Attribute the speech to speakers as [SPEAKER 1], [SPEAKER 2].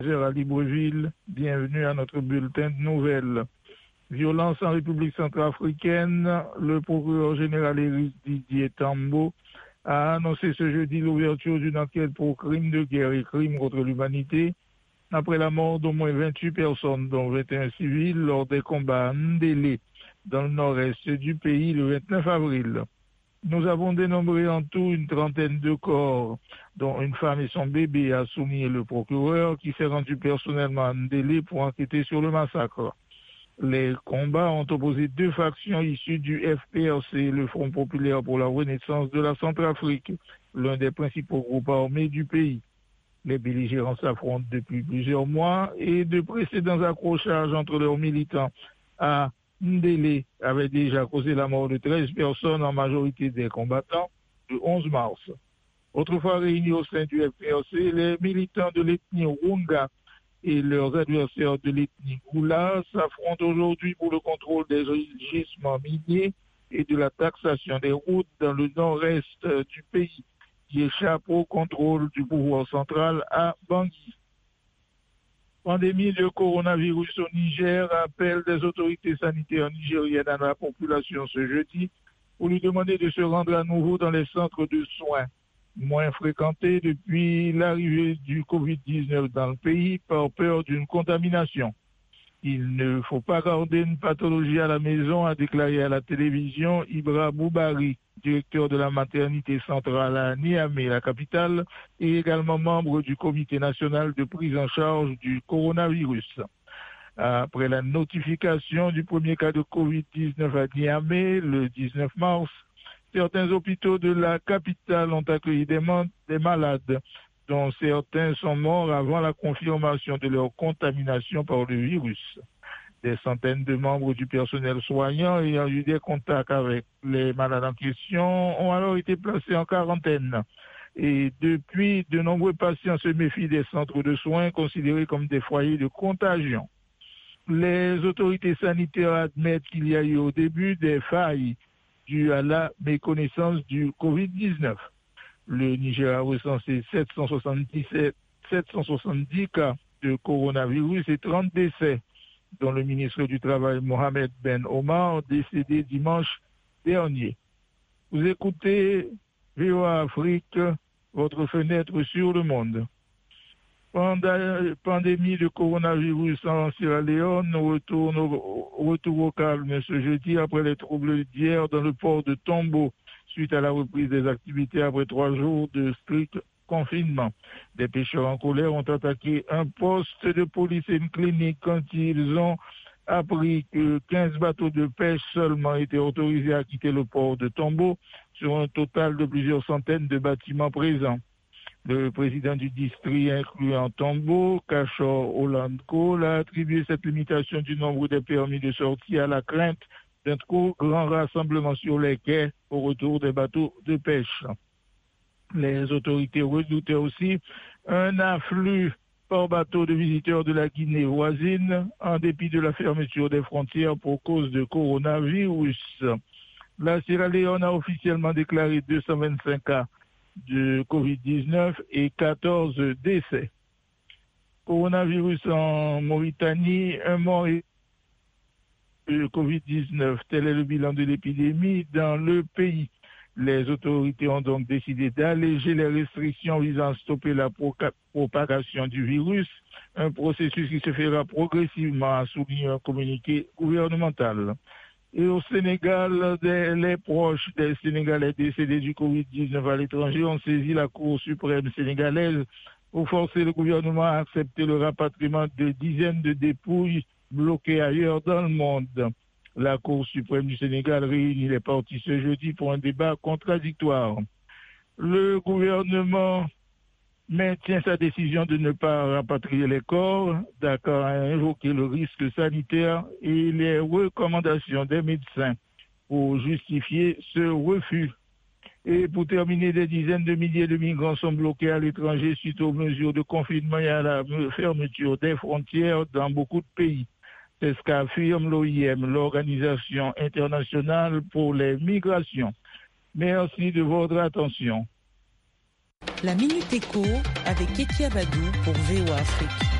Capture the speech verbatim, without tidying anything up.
[SPEAKER 1] À Libreville, bienvenue à notre bulletin de nouvelles. Violence en République centrafricaine, le procureur général Éric Didier Tambo a annoncé ce jeudi l'ouverture d'une enquête pour crimes de guerre et crimes contre l'humanité après la mort d'au moins vingt-huit personnes, dont vingt et un civils, lors des combats à Ndélé, dans le nord-est du pays, le vingt-neuf avril. Nous avons dénombré en tout une trentaine de corps, dont une femme et son bébé, a souligné le procureur, qui s'est rendu personnellement à Ndélé pour enquêter sur le massacre. Les combats ont opposé deux factions issues du F P R C, le Front populaire pour la renaissance de la Centrafrique, l'un des principaux groupes armés du pays. Les belligérants s'affrontent depuis plusieurs mois et de précédents accrochages entre leurs militants à Ndélé avait déjà causé la mort de treize personnes, en majorité des combattants, le onze mars. Autrefois réunis au sein du F P R C, les militants de l'ethnie Runga et leurs adversaires de l'ethnie Goula s'affrontent aujourd'hui pour le contrôle des gisements miniers et de la taxation des routes dans le nord-est du pays, qui échappe au contrôle du pouvoir central à Bangui. Pandémie de coronavirus au Niger, appelle des autorités sanitaires nigériennes à la population ce jeudi pour lui demander de se rendre à nouveau dans les centres de soins, moins fréquentés depuis l'arrivée du covid dix-neuf dans le pays par peur d'une contamination. Il ne faut pas garder une pathologie à la maison, a déclaré à la télévision Ibra Boubari, directeur de la maternité centrale à Niamey, la capitale, et également membre du comité national de prise en charge du coronavirus. Après la notification du premier cas de covid dix-neuf à Niamey le dix-neuf mars, certains hôpitaux de la capitale ont accueilli des, man- des malades, dont certains sont morts avant la confirmation de leur contamination par le virus. Des centaines de membres du personnel soignant ayant eu des contacts avec les malades en question ont alors été placés en quarantaine. Et depuis, de nombreux patients se méfient des centres de soins considérés comme des foyers de contagion. Les autorités sanitaires admettent qu'il y a eu au début des failles dues à la méconnaissance du covid dix-neuf. Le Niger a recensé sept cent soixante-dix-sept, sept cent soixante-dix cas de coronavirus et trente décès, dont le ministre du Travail Mohamed Ben Omar, décédé dimanche dernier. Vous écoutez V O A Afrique, votre fenêtre sur le monde. Pendant la pandémie de coronavirus en Sierra Leone, on retourne au, retour au calme ce jeudi après les troubles d'hier dans le port de Tombo, suite à la reprise des activités après trois jours de strict confinement. Des pêcheurs en colère ont attaqué un poste de police et une clinique quand ils ont appris que quinze bateaux de pêche seulement étaient autorisés à quitter le port de Tombo sur un total de plusieurs centaines de bâtiments présents. Le président du district incluant Tombo, Cachor Olandko, a attribué cette limitation du nombre de permis de sortie à la crainte d'un trop grand rassemblement sur les quais au retour des bateaux de pêche. Les autorités redoutaient aussi un afflux par bateau de visiteurs de la Guinée voisine, en dépit de la fermeture des frontières pour cause de coronavirus. La Sierra Leone a officiellement déclaré deux cent vingt-cinq cas de covid dix-neuf et quatorze décès. Coronavirus en Mauritanie, un mort et de covid dix-neuf. Tel est le bilan de l'épidémie dans le pays. Les autorités ont donc décidé d'alléger les restrictions visant à stopper la proca- propagation du virus, un processus qui se fera progressivement, a souligné un communiqué gouvernemental. Et au Sénégal, des, les proches des Sénégalais décédés du covid dix-neuf à l'étranger ont saisi la Cour suprême sénégalaise pour forcer le gouvernement à accepter le rapatriement de dizaines de dépouilles bloquées ailleurs dans le monde. La Cour suprême du Sénégal réunit les parties ce jeudi pour un débat contradictoire. Le gouvernement maintient sa décision de ne pas rapatrier les corps. Dakar a invoqué le risque sanitaire et les recommandations des médecins pour justifier ce refus. Et pour terminer, des dizaines de milliers de migrants sont bloqués à l'étranger suite aux mesures de confinement et à la fermeture des frontières dans beaucoup de pays. C'est ce qu'affirme l'O I M, l'Organisation internationale pour les migrations. Merci de votre attention.
[SPEAKER 2] La Minute Éco avec Ekia Badou pour V O A Afrique.